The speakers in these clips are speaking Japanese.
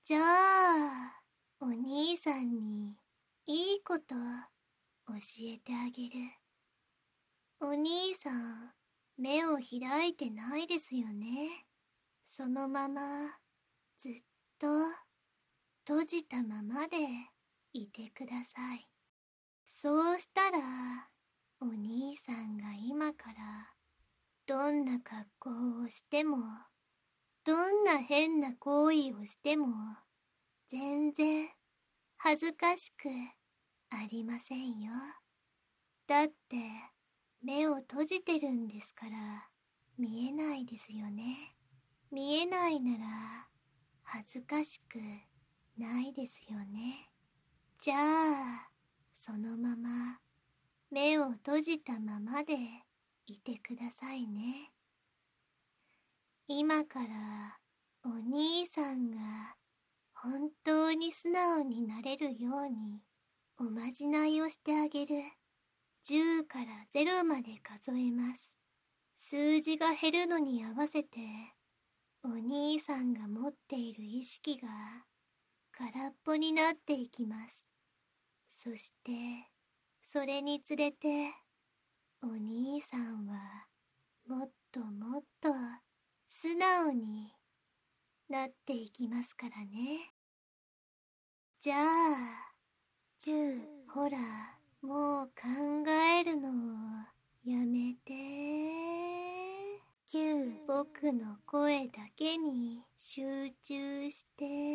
じゃあ、お兄さんにいいこと教えてあげる。お兄さん、目を開いてないですよね。そのまま、ずっと閉じたままでいてください。そうしたら、お兄さんが今からどんな格好をしても、どんな変な行為をしても、全然恥ずかしくありませんよ。だって、目を閉じてるんですから、見えないですよね。見えないなら、恥ずかしくないですよね。じゃあ、そのまま、目を閉じたままでいてくださいね。今からお兄さんが本当に素直になれるようにおまじないをしてあげる。10から0まで数えます。数字が減るのに合わせてお兄さんが持っている意識が空っぽになっていきます。そしてそれにつれてお兄さんはもっともっと素直になっていきますからね。じゃあ、10、ほら、もう考えるのをやめて。9、僕の声だけに集中して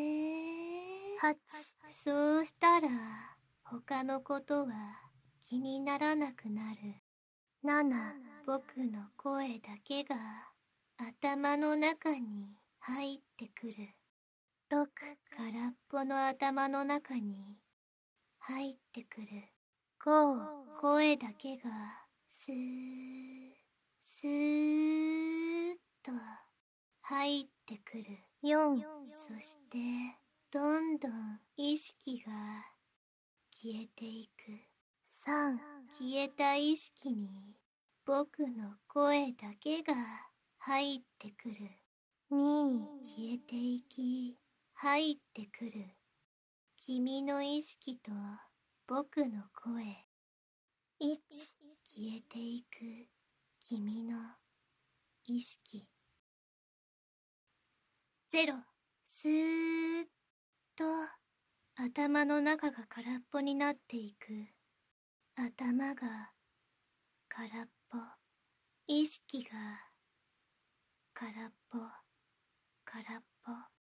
。8、そうしたら他のことは気にならなくなる。7、僕の声だけが頭の中に入ってくる。6、空っぽの頭の中に入ってくる。5、声だけがスースーっと入ってくる。4、そしてどんどん意識が消えていく。3、消えた意識に僕の声だけが入ってくる。2、消えていき入ってくる。君の意識と僕の声。1、消えていく君の意識。0、スーッと頭の中が空っぽになっていく。頭が空っぽ。意識が空っぽ。空っぽ。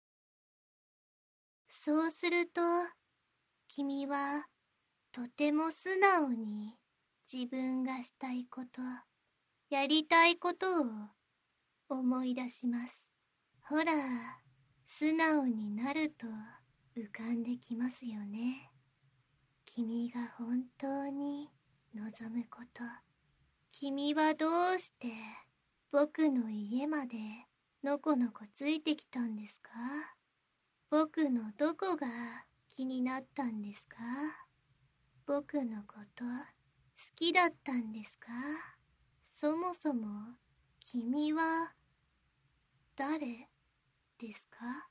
そうすると君はとても素直に自分がしたいこと、やりたいことを思い出します。ほら、素直になると浮かんできますよね。君が本当に望むこと。君はどうして僕の家までのこのこついてきたんですか？僕のどこが気になったんですか？僕のこと好きだったんですか？そもそも君は誰ですか？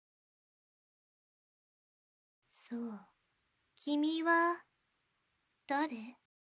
そう、君は誰？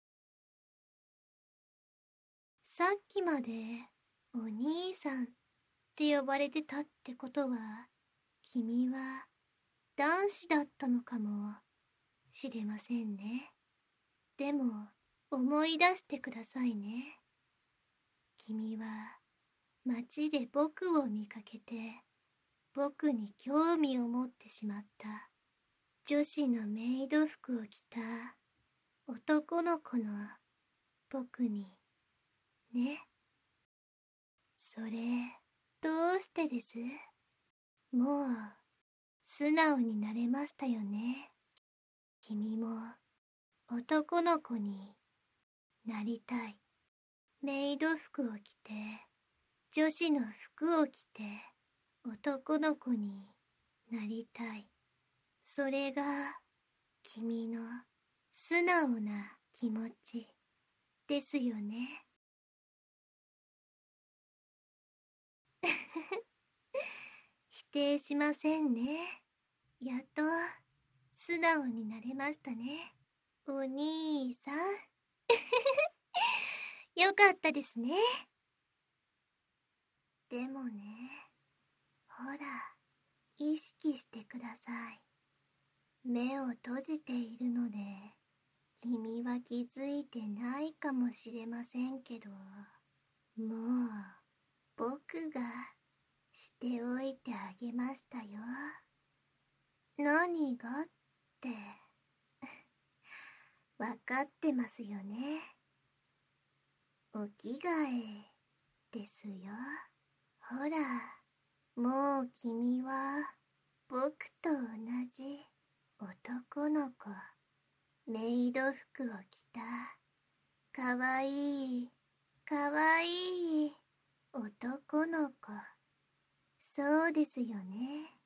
さっきまでお兄さんって呼ばれてたってことは、君は男子だったのかもしれませんね。でも思い出してくださいね。君は街で僕を見かけて、僕に興味を持ってしまった。女子のメイド服を着た男の子の僕にね。それ、どうしてです？もう素直になれましたよね。君も男の子になりたい。メイド服を着て、女子の服を着て、男の子になりたい。それが君の素直な気持ちですよね。否定しませんね。 やっと素直になれましたね。お兄さん。よかったですね。でもね、ほら、意識してください。目を閉じているので、君は気づいてないかもしれませんけど、もう、僕がしておいてあげましたよ。何がって、わかってますよね。お着替えですよ。ほら、もう君は僕と同じ男の子。メイド服を着たかわいいかわいい男の子。そうですよね。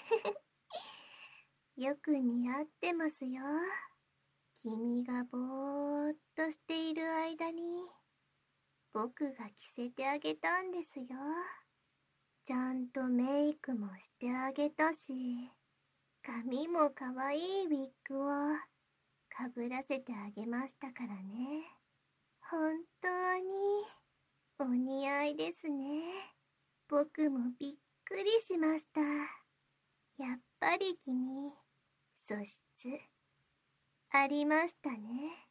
よく似合ってますよ。君がぼーっとしている間に僕が着せてあげたんですよ。ちゃんとメイクもしてあげたし、髪もかわいいウィッグをかぶらせてあげましたからね。本当にお似合いですね。僕もびっくりしました。やっぱり君、素質ありましたね。